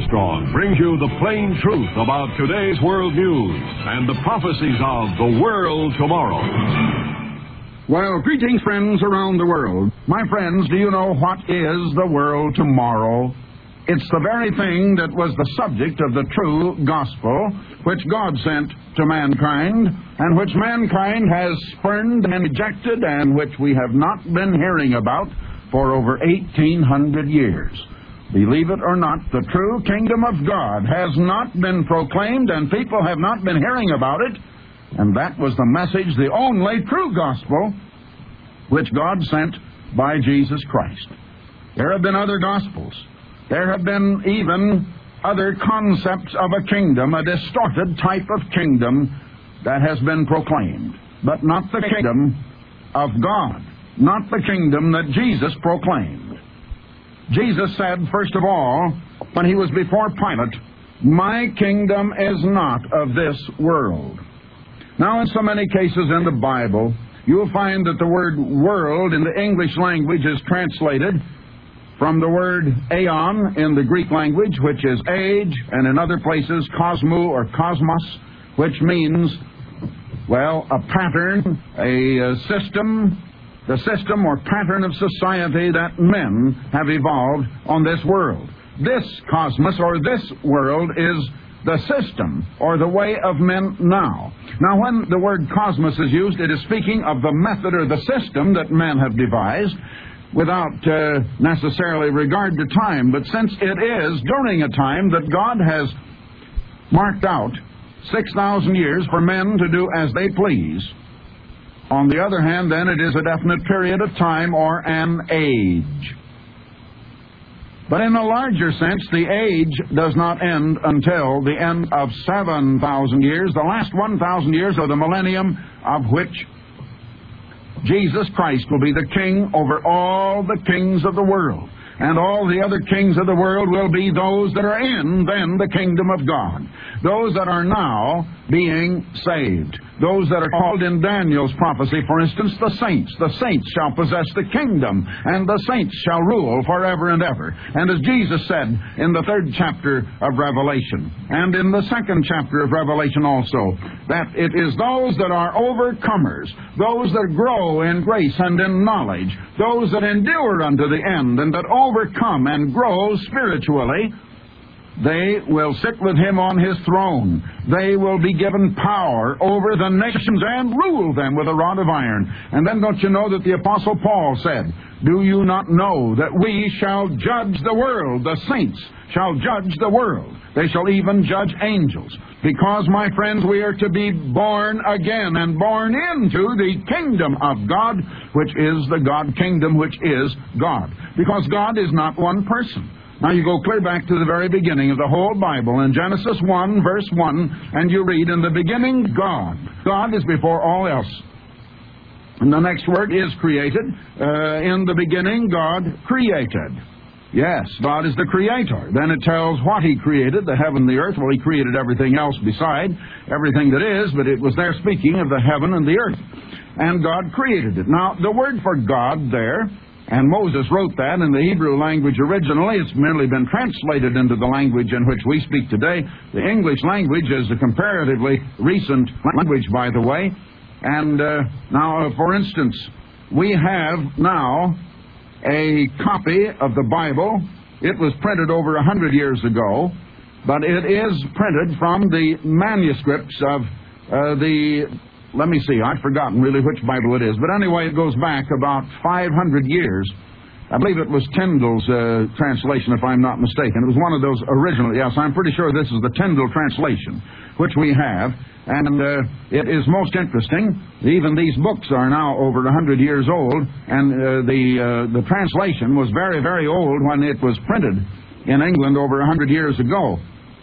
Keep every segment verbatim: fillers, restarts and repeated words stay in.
Armstrong brings you the plain truth about today's world news and the prophecies of the world tomorrow. Well, greetings, friends around the world. My friends, do you know what is the world tomorrow? It's the very thing that was the subject of the true gospel, which God sent to mankind, and which mankind has spurned and rejected, and which we have not been hearing about for over eighteen hundred years. Believe it or not, the true kingdom of God has not been proclaimed, and people have not been hearing about it. And that was the message, the only true gospel, which God sent by Jesus Christ. There have been other gospels. There have been even other concepts of a kingdom, a distorted type of kingdom that has been proclaimed. But not the kingdom of God, not the kingdom that Jesus proclaimed. Jesus said, first of all, when he was before Pilate, "My kingdom is not of this world." Now, in so many cases in the Bible, you'll find that the word world in the English language is translated from the word aeon in the Greek language, which is age, and in other places cosmo or cosmos, which means, well, a pattern, a, a system, the system or pattern of society that men have evolved on this world. This cosmos or this world is the system or the way of men now. Now, when the word cosmos is used, it is speaking of the method or the system that men have devised, without uh, necessarily regard to time. But since it is during a time that God has marked out six thousand years for men to do as they please, on the other hand, then, it is a definite period of time or an age. But in a larger sense, the age does not end until the end of seven thousand years, the last one thousand years of the millennium, of which Jesus Christ will be the king over all the kings of the world. And all the other kings of the world will be those that are in, then, the kingdom of God. Those that are now being saved. Those that are called in Daniel's prophecy, for instance, the saints. The saints shall possess the kingdom, and the saints shall rule forever and ever. And as Jesus said in the third chapter of Revelation, and in the second chapter of Revelation also, that it is those that are overcomers, those that grow in grace and in knowledge, those that endure unto the end, and that overcome and grow spiritually, they will sit with him on his throne. They will be given power over the nations and rule them with a rod of iron. And then don't you know that the Apostle Paul said, "Do you not know that we shall judge the world? The saints shall judge the world. They shall even judge angels." Because, my friends, we are to be born again and born into the kingdom of God, which is the God kingdom, which is God. Because God is not one person. Now you go clear back to the very beginning of the whole Bible, in Genesis one, verse one, and you read, "In the beginning, God." God is before all else. And the next word is created. Uh, in the beginning, God created. Yes, God is the creator. Then it tells what he created, the heaven and the earth. Well, he created everything else beside, everything that is, but it was there speaking of the heaven and the earth. And God created it. Now, the word for God there, and Moses wrote that in the Hebrew language originally. It's merely been translated into the language in which we speak today. The English language is a comparatively recent language, by the way. And uh, now, uh, for instance, we have now a copy of the Bible. It was printed over a hundred years ago, but it is printed from the manuscripts of uh, the... Let me see, I've forgotten really which Bible it is. But anyway, it goes back about five hundred years. I believe it was Tyndale's uh, translation, if I'm not mistaken. It was one of those original. Yes, I'm pretty sure this is the Tyndale translation, which we have. And uh, it is most interesting. Even these books are now over one hundred years old. And uh, the, uh, the translation was very, very old when it was printed in England over one hundred years ago.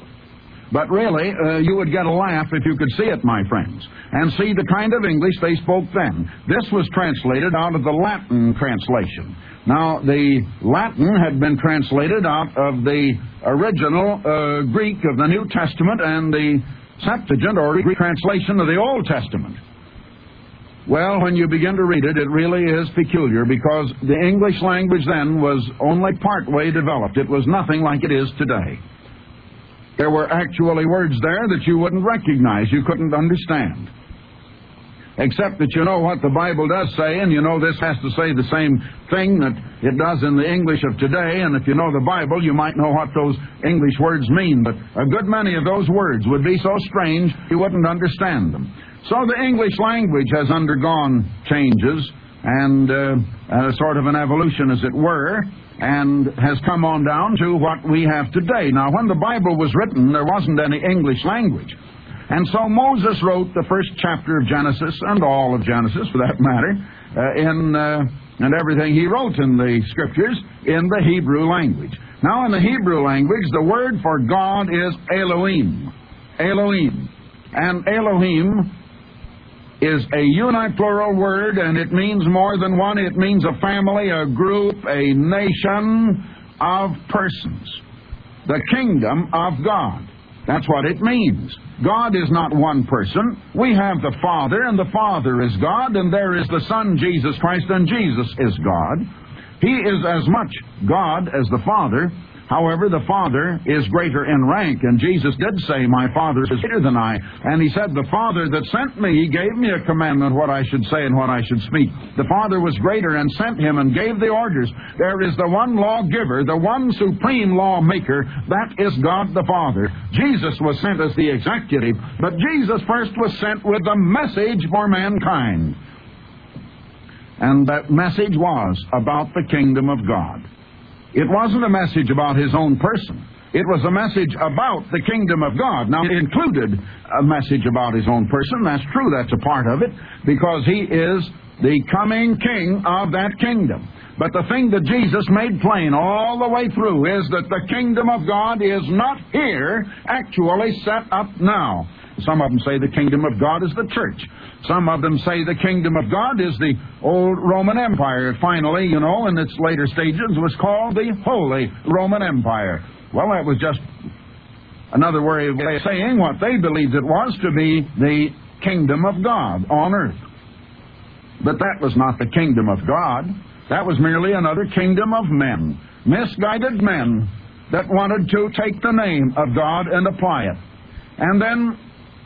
But really, uh, you would get a laugh if you could see it, my friends, and see the kind of English they spoke then. This was translated out of the Latin translation. Now, the Latin had been translated out of the original uh, Greek of the New Testament and the Septuagint, or Greek translation of the Old Testament. Well, when you begin to read it, it really is peculiar, because the English language then was only part way developed. It was nothing like it is today. There were actually words there that you wouldn't recognize, you couldn't understand. Except that you know what the Bible does say, and you know this has to say the same thing that it does in the English of today, and if you know the Bible, you might know what those English words mean, but a good many of those words would be so strange you wouldn't understand them. So the English language has undergone changes, and uh, uh, sort of an evolution, as it were, and has come on down to what we have today. Now, when the Bible was written, there wasn't any English language. And so Moses wrote the first chapter of Genesis, and all of Genesis, for that matter, uh, in uh, and everything he wrote in the Scriptures, in the Hebrew language. Now, in the Hebrew language, the word for God is Elohim. Elohim. And Elohim is a uniplural word, and it means more than one. It means a family, a group, a nation of persons. The kingdom of God. That's what it means. God is not one person. We have the Father, and the Father is God, and there is the Son, Jesus Christ, and Jesus is God. He is as much God as the Father. However, the Father is greater in rank, and Jesus did say, "My Father is greater than I." And he said, "The Father that sent me, he gave me a commandment what I should say and what I should speak." The Father was greater and sent him and gave the orders. There is the one lawgiver, the one supreme lawmaker, that is God the Father. Jesus was sent as the executive, but Jesus first was sent with a message for mankind. And that message was about the kingdom of God. It wasn't a message about his own person. It was a message about the kingdom of God. Now, it included a message about his own person. That's true. That's a part of it, because he is the coming king of that kingdom. But the thing that Jesus made plain all the way through is that the kingdom of God is not here, actually set up now. Some of them say the kingdom of God is the church. Some of them say the kingdom of God is the old Roman Empire. Finally, you know, in its later stages, was called the Holy Roman Empire. Well, that was just another way of saying what they believed it was to be the kingdom of God on earth. But that was not the kingdom of God. That was merely another kingdom of men, misguided men that wanted to take the name of God and apply it. And then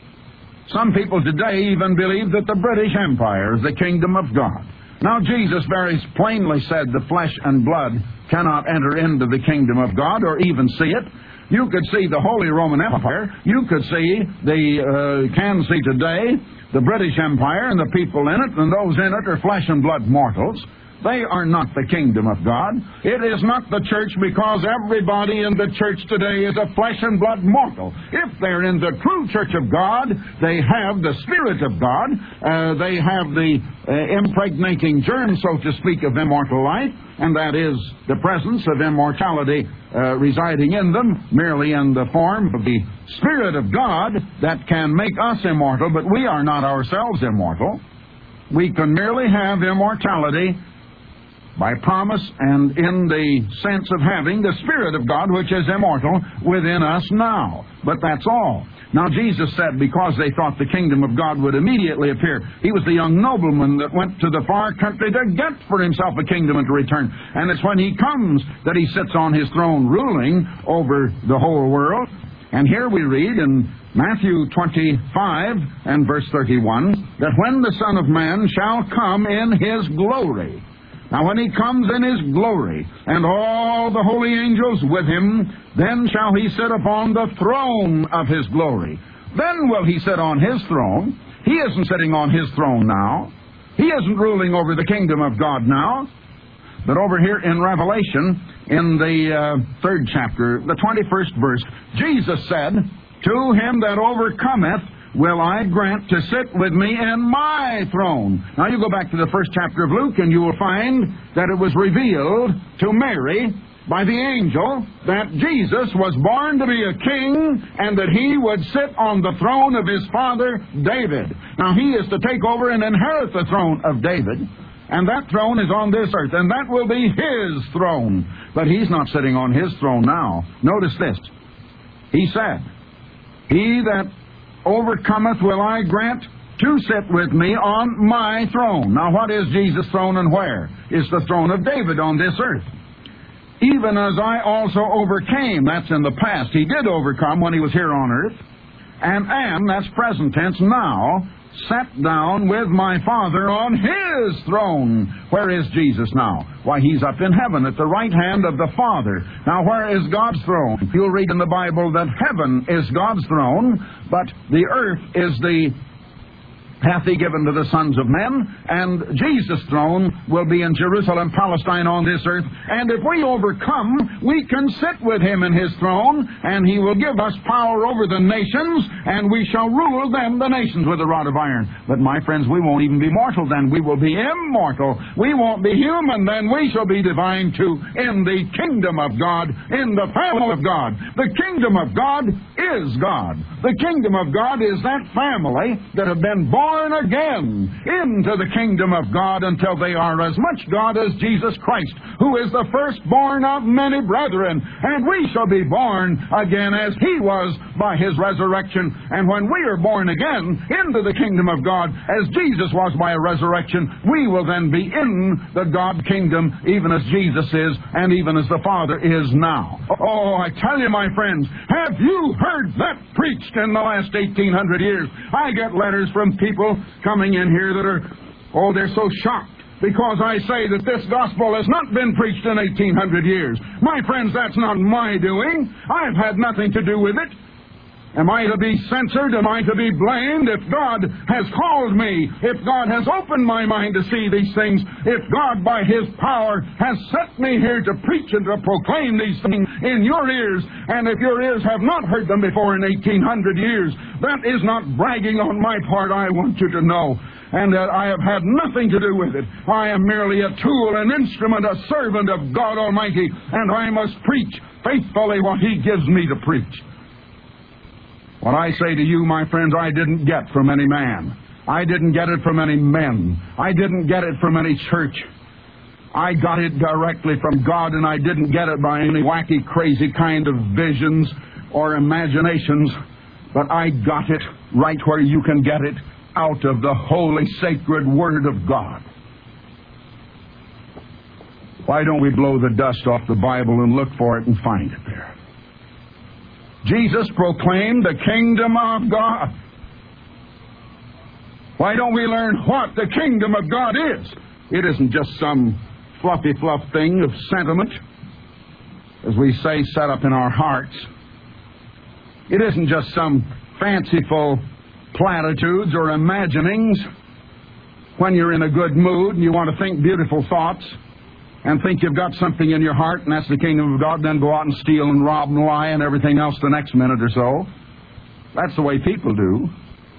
some people today even believe that the British Empire is the kingdom of God. Now, Jesus very plainly said the flesh and blood cannot enter into the kingdom of God or even see it. You could see the Holy Roman Empire. You could see the, uh, can see today, the British Empire and the people in it, and those in it are flesh and blood mortals. They are not the kingdom of God. It is not the church, because everybody in the church today is a flesh and blood mortal. If they're in the true church of God, they have the Spirit of God. Uh, they have the uh, impregnating germ, so to speak, of immortal life, and that is the presence of immortality uh, residing in them, merely in the form of the Spirit of God that can make us immortal, but we are not ourselves immortal. We can merely have immortality by promise and in the sense of having the Spirit of God, which is immortal, within us now. But that's all. Now, Jesus said, because they thought the kingdom of God would immediately appear, he was the young nobleman that went to the far country to get for himself a kingdom and to return. And it's when he comes that he sits on his throne ruling over the whole world. And here we read in Matthew twenty-five and verse thirty-one, that when the Son of Man shall come in his glory. Now, when he comes in his glory, and all the holy angels with him, then shall he sit upon the throne of his glory. Then will he sit on his throne. He isn't sitting on his throne now. He isn't ruling over the kingdom of God now. But over here in Revelation, in the uh, third chapter, the twenty-first verse, Jesus said, "To him that overcometh will I grant to sit with me in my throne." Now you go back to the first chapter of Luke and you will find that it was revealed to Mary by the angel that Jesus was born to be a king and that he would sit on the throne of his father David. Now he is to take over and inherit the throne of David, and that throne is on this earth, and that will be his throne. But he's not sitting on his throne now. Notice this. He said, "He that overcometh will I grant to sit with me on my throne." Now, what is Jesus' throne and where? It's the throne of David on this earth. even as I also overcame. That's in the past. He did overcome when he was here on earth. And am, that's present tense, now sat down with my Father on His throne. Where is Jesus now? Why, He's up in heaven at the right hand of the Father. Now, where is God's throne? You'll read in the Bible that heaven is God's throne, but the earth is the hath He given to the sons of men, and Jesus' throne will be in Jerusalem, Palestine, on this earth. And if we overcome, we can sit with Him in His throne, and He will give us power over the nations, and we shall rule them, the nations, with a rod of iron. But, my friends, we won't even be mortal then. We will be immortal. We won't be human then. We shall be divine too, in the kingdom of God, in the family of God. The kingdom of God is God. The kingdom of God is that family that have been born Born again into the kingdom of God until they are as much God as Jesus Christ, who is the firstborn of many brethren. And we shall be born again as He was by His resurrection. And when we are born again into the kingdom of God, as Jesus was by a resurrection, we will then be in the God kingdom, even as Jesus is, and even as the Father is now. Oh, I tell you, my friends, have you heard that preached in the last eighteen hundred years? I get letters from people coming in here that are, oh, they're so shocked because I say that this gospel has not been preached in eighteen hundred years. My friends, that's not my doing. I've had nothing to do with it. Am I to be censored? Am I to be blamed? If God has called me, if God has opened my mind to see these things, if God by His power has set me here to preach and to proclaim these things in your ears, and if your ears have not heard them before in eighteen hundred years, that is not bragging on my part, I want you to know. And that I have had nothing to do with it. I am merely a tool, an instrument, a servant of God Almighty, and I must preach faithfully what He gives me to preach. What I say to you, my friends, I didn't get from any man. I didn't get it from any men. I didn't get it from any church. I got it directly from God, and I didn't get it by any wacky, crazy kind of visions or imaginations, but I got it right where you can get it, out of the holy, sacred Word of God. Why don't we blow the dust off the Bible and look for it and find it there? Jesus proclaimed the kingdom of God. Why don't we learn what the kingdom of God is? It isn't just some fluffy fluff thing of sentiment, as we say, set up in our hearts. It isn't just some fanciful platitudes or imaginings when you're in a good mood and you want to think beautiful thoughts and think you've got something in your heart and that's the kingdom of God, then go out and steal and rob and lie and everything else the next minute or so. That's the way people do.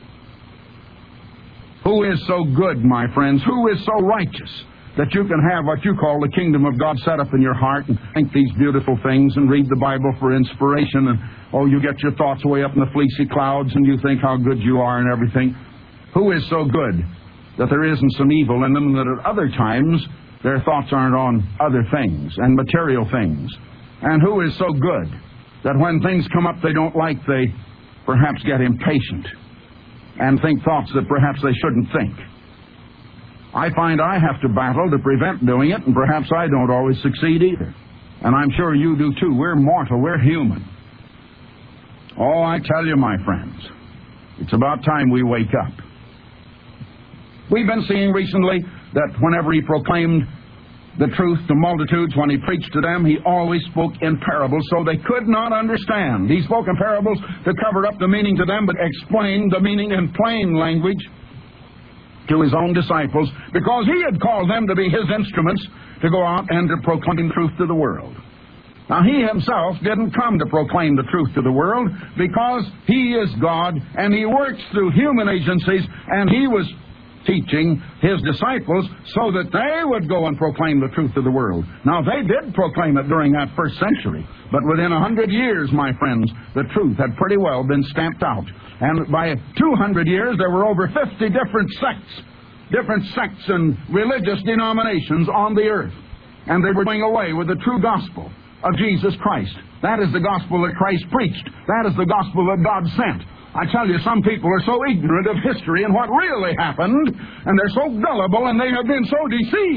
Who is so good, my friends? Who is so righteous that you can have what you call the kingdom of God set up in your heart and think these beautiful things and read the Bible for inspiration, and oh, you get your thoughts way up in the fleecy clouds and you think how good you are and everything? Who is so good that there isn't some evil in them, that at other times their thoughts aren't on other things and material things? And who is so good that when things come up they don't like, they perhaps get impatient and think thoughts that perhaps they shouldn't think? I find I have to battle to prevent doing it, and perhaps I don't always succeed either. And I'm sure you do too. We're mortal. We're human. Oh, I tell you, my friends, it's about time we wake up. We've been seeing recently that whenever He proclaimed the truth to multitudes, when He preached to them, He always spoke in parables so they could not understand. He spoke in parables to cover up the meaning to them, but explained the meaning in plain language to His own disciples, because He had called them to be His instruments to go out and to proclaim truth to the world. Now, He Himself didn't come to proclaim the truth to the world, because He is God and He works through human agencies, and He was teaching His disciples so that they would go and proclaim the truth to the world. Now, they did proclaim it during that first century, but within a hundred years, my friends, the truth had pretty well been stamped out. And by two hundred years, there were over fifty different sects, different sects and religious denominations on the earth. And they were doing away with the true gospel of Jesus Christ. That is the gospel that Christ preached. That is the gospel that God sent. I tell you, some people are so ignorant of history and what really happened, and they're so gullible, and they have been so deceived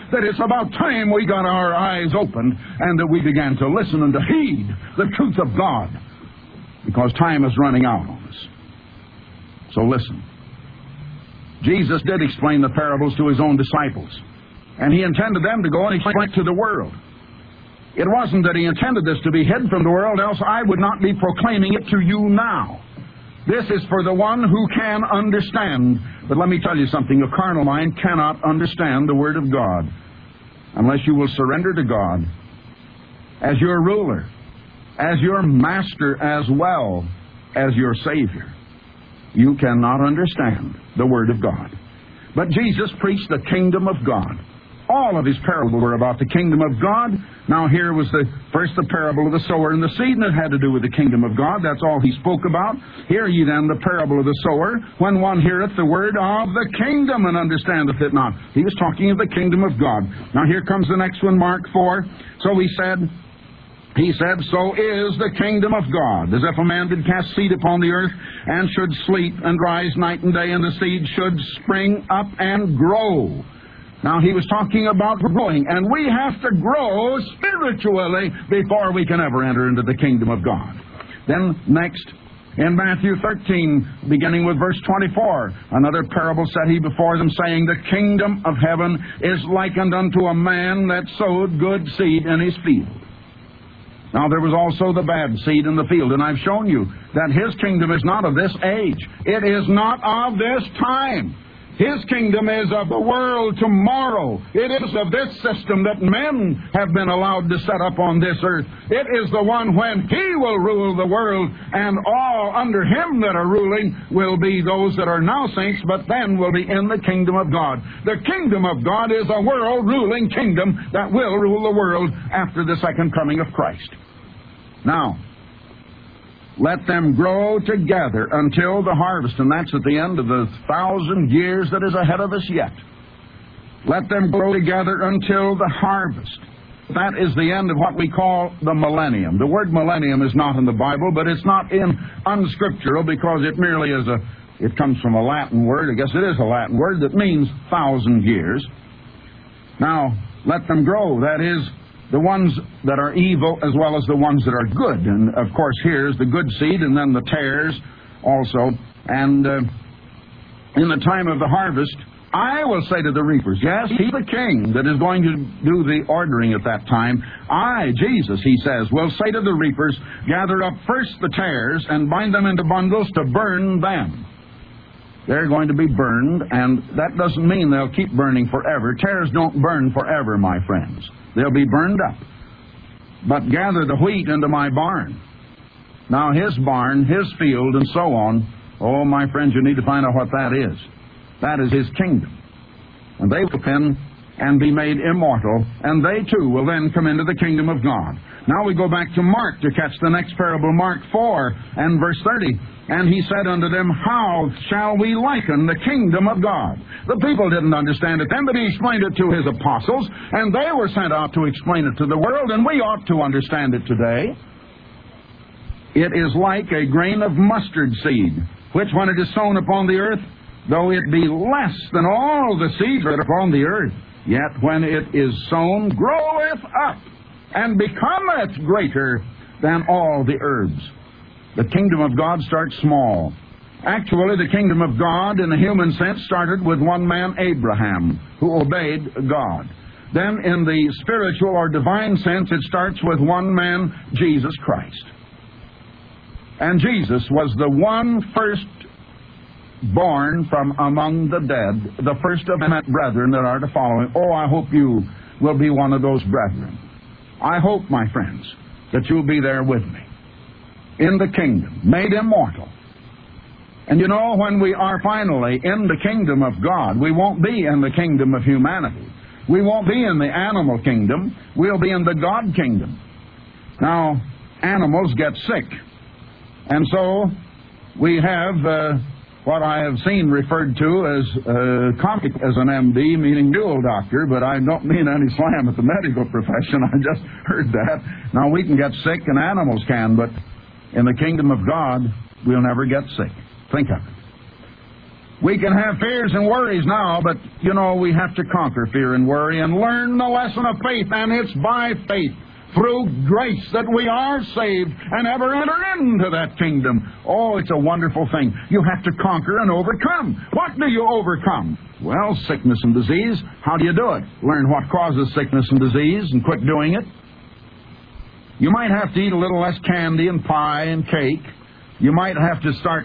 that it's about time we got our eyes opened and that we began to listen and to heed the truth of God, because time is running out on us. So listen. Jesus did explain the parables to his own disciples, and he intended them to go and explain it to the world. It wasn't that he intended this to be hidden from the world, else I would not be proclaiming it to you now. This is for the one who can understand. But let me tell you something. A carnal mind cannot understand the Word of God unless you will surrender to God as your ruler, as your master, as well as your Savior. You cannot understand the Word of God. But Jesus preached the kingdom of God. All of his parables were about the kingdom of God. Now here was the first the parable of the sower and the seed, and it had to do with the kingdom of God. That's all he spoke about. Hear ye then the parable of the sower, when one heareth the word of the kingdom and understandeth it not. He was talking of the kingdom of God. Now here comes the next one, Mark four. So he said, He said, so is the kingdom of God, as if a man did cast seed upon the earth, and should sleep and rise night and day, and the seed should spring up and grow. Now, he was talking about growing, and we have to grow spiritually before we can ever enter into the kingdom of God. Then, next, in Matthew thirteen, beginning with verse twenty-four, another parable set he before them, saying, the kingdom of heaven is likened unto a man that sowed good seed in his field. Now, there was also the bad seed in the field, and I've shown you that his kingdom is not of this age. It is not of this time. His kingdom is of the world tomorrow. It is of this system that men have been allowed to set up on this earth. It is the one when he will rule the world, and all under him that are ruling will be those that are now saints, but then will be in the kingdom of God. The kingdom of God is a world-ruling kingdom that will rule the world after the second coming of Christ. Now, let them grow together until the harvest, and that's at the end of the thousand years that is ahead of us yet. Let them grow together until the harvest. That is the end of what we call the millennium. The word millennium is not in the Bible, but it's not in unscriptural, because it merely is a, it comes from a Latin word. I guess it is a Latin word that means thousand years. Now, let them grow. That is, the ones that are evil as well as the ones that are good. And, of course, here's the good seed, and then the tares also. And uh, in the time of the harvest, I will say to the reapers, yes, he's the king that is going to do the ordering at that time. I, Jesus, he says, will say to the reapers, gather up first the tares and bind them into bundles to burn them. They're going to be burned, and that doesn't mean they'll keep burning forever. Tares don't burn forever, my friends. They'll be burned up. But gather the wheat into my barn. Now, his barn, his field, and so on, oh, my friends, you need to find out what that is. That is his kingdom. And they will come and be made immortal, and they too will then come into the kingdom of God. Now we go back to Mark to catch the next parable, Mark four and verse thirty. And he said unto them, how shall we liken the kingdom of God? The people didn't understand it then, but he explained it to his apostles, and they were sent out to explain it to the world, and we ought to understand it today. It is like a grain of mustard seed, which when it is sown upon the earth, though it be less than all the seeds that are upon the earth, yet when it is sown, groweth up, and becometh greater than all the herbs. The kingdom of God starts small. Actually, the kingdom of God, in the human sense, started with one man, Abraham, who obeyed God. Then, in the spiritual or divine sense, it starts with one man, Jesus Christ. And Jesus was the one first born from among the dead, the first of many brethren that are to follow him. Oh, I hope you will be one of those brethren. I hope, my friends, that you'll be there with me in the kingdom, made immortal. And you know, when we are finally in the kingdom of God, we won't be in the kingdom of humanity. We won't be in the animal kingdom. We'll be in the God kingdom. Now, animals get sick. And so, we have uh, what I have seen referred to as uh, comic as an M D, meaning dual doctor, but I don't mean any slam at the medical profession. I just heard that. Now, we can get sick, and animals can, but in the kingdom of God, we'll never get sick. Think of it. We can have fears and worries now, but, you know, we have to conquer fear and worry and learn the lesson of faith, and it's by faith, through grace, that we are saved and ever enter into that kingdom. Oh, it's a wonderful thing. You have to conquer and overcome. What do you overcome? Well, sickness and disease. How do you do it? Learn what causes sickness and disease and quit doing it. You might have to eat a little less candy and pie and cake. You might have to start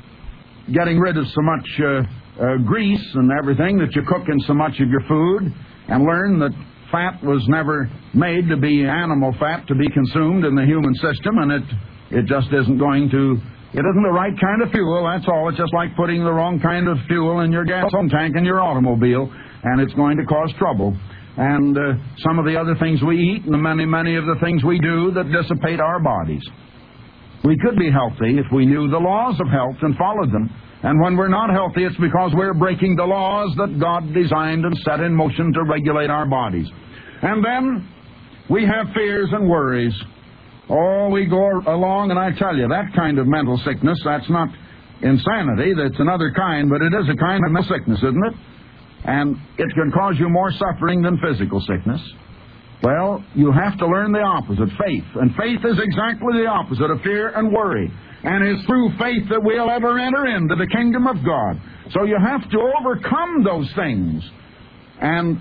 getting rid of so much uh, uh, grease and everything that you cook in so much of your food, and learn that fat was never made to be animal fat to be consumed in the human system, and it it just isn't going to, it isn't the right kind of fuel, that's all. It's just like putting the wrong kind of fuel in your gasoline tank in your automobile, and it's going to cause trouble. And uh, some of the other things we eat and the many, many of the things we do that dissipate our bodies. We could be healthy if we knew the laws of health and followed them. And when we're not healthy, it's because we're breaking the laws that God designed and set in motion to regulate our bodies. And then we have fears and worries. Oh, we go along, and I tell you, that kind of mental sickness, that's not insanity. That's another kind, but it is a kind of mental sickness, isn't it? And it can cause you more suffering than physical sickness. Well, you have to learn the opposite, faith. And faith is exactly the opposite of fear and worry. And it's through faith that we'll ever enter into the kingdom of God. So you have to overcome those things. And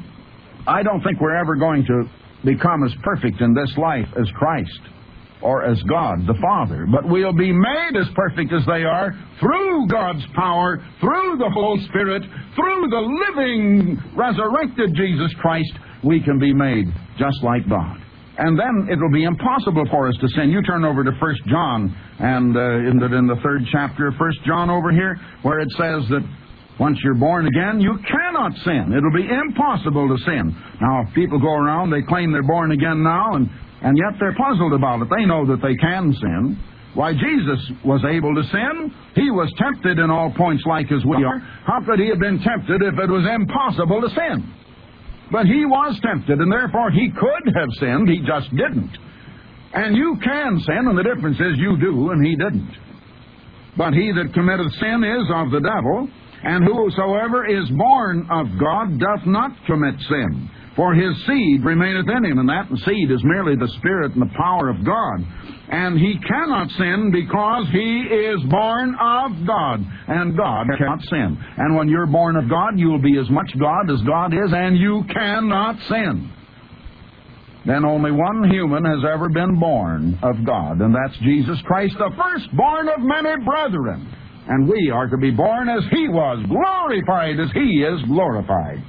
I don't think we're ever going to become as perfect in this life as Christ or as God the Father. But we'll be made as perfect as they are through God's power, through the Holy Spirit, through the living, resurrected Jesus Christ. We can be made just like God. And then it will be impossible for us to sin. You turn over to First John, and uh, in, the, in the third chapter of First John over here, where it says that once you're born again, you cannot sin. It'll be impossible to sin. Now, people go around, they claim they're born again now, and, and yet they're puzzled about it. They know that they can sin. Why, Jesus was able to sin. He was tempted in all points like as we are. How could he have been tempted if it was impossible to sin? But he was tempted, and therefore he could have sinned. He just didn't. And you can sin, and the difference is you do, and he didn't. But he that committeth sin is of the devil, and whosoever is born of God doth not commit sin. For his seed remaineth in him, and that seed is merely the Spirit and the power of God. And he cannot sin because he is born of God, and God cannot sin. And when you're born of God, you will be as much God as God is, and you cannot sin. Then only one human has ever been born of God, and that's Jesus Christ, the firstborn of many brethren. And we are to be born as he was, glorified as he is glorified.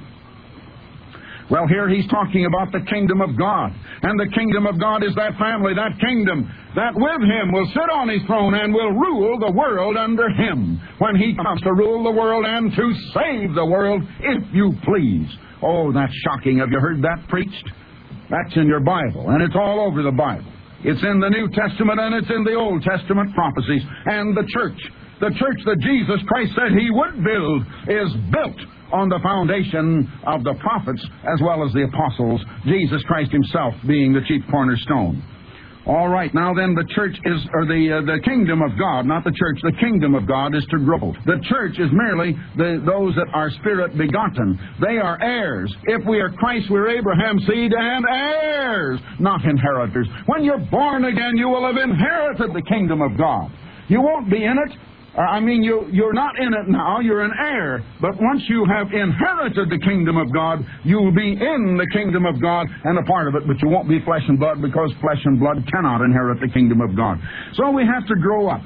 Well, here he's talking about the kingdom of God. And the kingdom of God is that family, that kingdom, that with him will sit on his throne and will rule the world under him when he comes to rule the world and to save the world, if you please. Oh, that's shocking. Have you heard that preached? That's in your Bible, and it's all over the Bible. It's in the New Testament, and it's in the Old Testament prophecies. And the church, the church that Jesus Christ said he would build, is built on the foundation of the prophets as well as the apostles, Jesus Christ himself being the chief cornerstone. All right, now then the church is, or the uh, the kingdom of God, not the church, the kingdom of God is to grow. The church is merely the, those that are spirit begotten. They are heirs. If we are Christ, we're Abraham's seed and heirs, not inheritors. When you're born again, you will have inherited the kingdom of God. You won't be in it. I mean, you, you're not in it now, you're an heir. But once you have inherited the kingdom of God, you will be in the kingdom of God and a part of it. But you won't be flesh and blood, because flesh and blood cannot inherit the kingdom of God. So we have to grow up.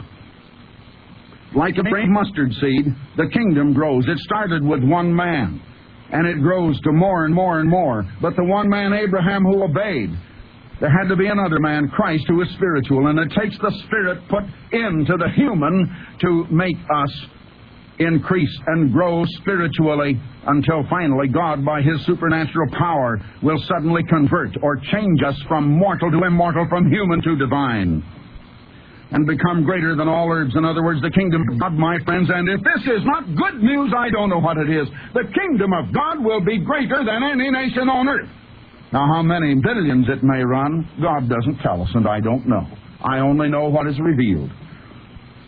Like a grain of mustard seed, the kingdom grows. It started with one man, and it grows to more and more and more. But the one man, Abraham, who obeyed, there had to be another man, Christ, who is spiritual. And it takes the Spirit put into the human to make us increase and grow spiritually until finally God, by his supernatural power, will suddenly convert or change us from mortal to immortal, from human to divine, and become greater than all herbs. In other words, the kingdom of God, my friends. And if this is not good news, I don't know what it is. The kingdom of God will be greater than any nation on earth. Now, how many billions it may run, God doesn't tell us, and I don't know. I only know what is revealed.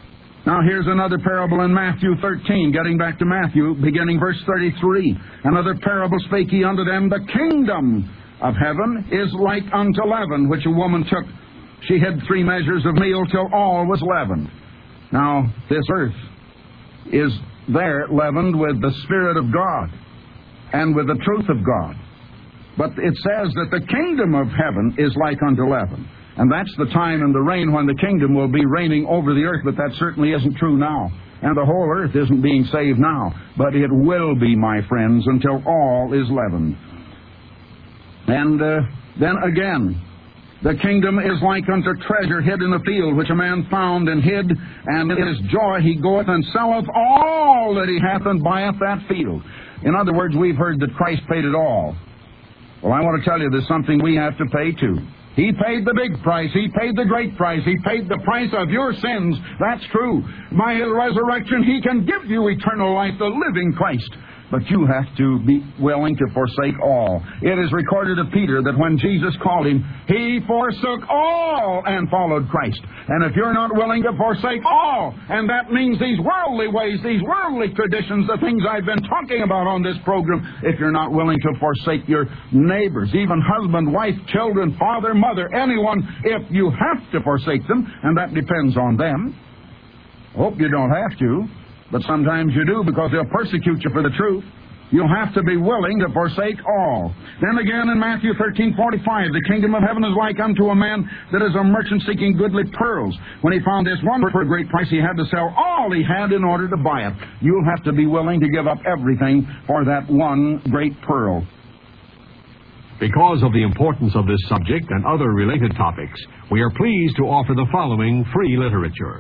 Now here's another parable in Matthew thirteen, getting back to Matthew, beginning verse thirty-three. Another parable spake he unto them, the kingdom of heaven is like unto leaven, which a woman took. She hid three measures of meal till all was leavened. Now, this earth is there leavened with the Spirit of God and with the truth of God. But it says that the kingdom of heaven is like unto leaven. And that's the time and the reign when the kingdom will be reigning over the earth, but that certainly isn't true now. And the whole earth isn't being saved now. But it will be, my friends, until all is leavened. And uh, then again, the kingdom is like unto treasure hid in the field, which a man found and hid, and in his joy he goeth and selleth all that he hath and buyeth that field. In other words, we've heard that Christ paid it all. Well, I want to tell you there's something we have to pay too. He paid the big price. He paid the great price. He paid the price of your sins. That's true. By His resurrection, He can give you eternal life, the living Christ. But you have to be willing to forsake all. It is recorded of Peter that when Jesus called him, he forsook all and followed Christ. And if you're not willing to forsake all, and that means these worldly ways, these worldly traditions, the things I've been talking about on this program, if you're not willing to forsake your neighbors, even husband, wife, children, father, mother, anyone, if you have to forsake them, and that depends on them. Hope you don't have to. But sometimes you do, because they'll persecute you for the truth. You'll have to be willing to forsake all. Then again in Matthew thirteen forty-five, the kingdom of heaven is like unto a man that is a merchant seeking goodly pearls. When he found this one for a great price, he had to sell all he had in order to buy it. You'll have to be willing to give up everything for that one great pearl. Because of the importance of this subject and other related topics, we are pleased to offer the following free literature.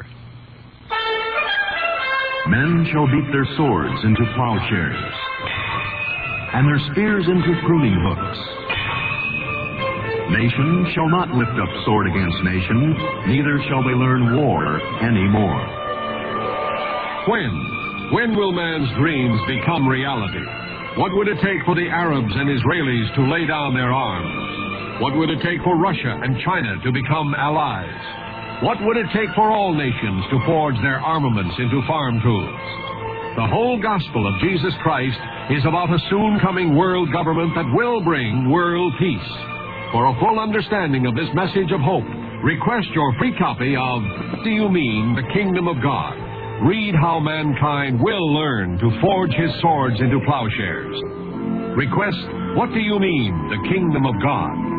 Men shall beat their swords into plowshares, and their spears into pruning hooks. Nation shall not lift up sword against nation, neither shall they learn war any more. When? When will man's dreams become reality? What would it take for the Arabs and Israelis to lay down their arms? What would it take for Russia and China to become allies? What would it take for all nations to forge their armaments into farm tools? The whole gospel of Jesus Christ is about a soon-coming world government that will bring world peace. For a full understanding of this message of hope, request your free copy of What Do You Mean, the Kingdom of God? Read how mankind will learn to forge his swords into plowshares. Request What Do You Mean, the Kingdom of God?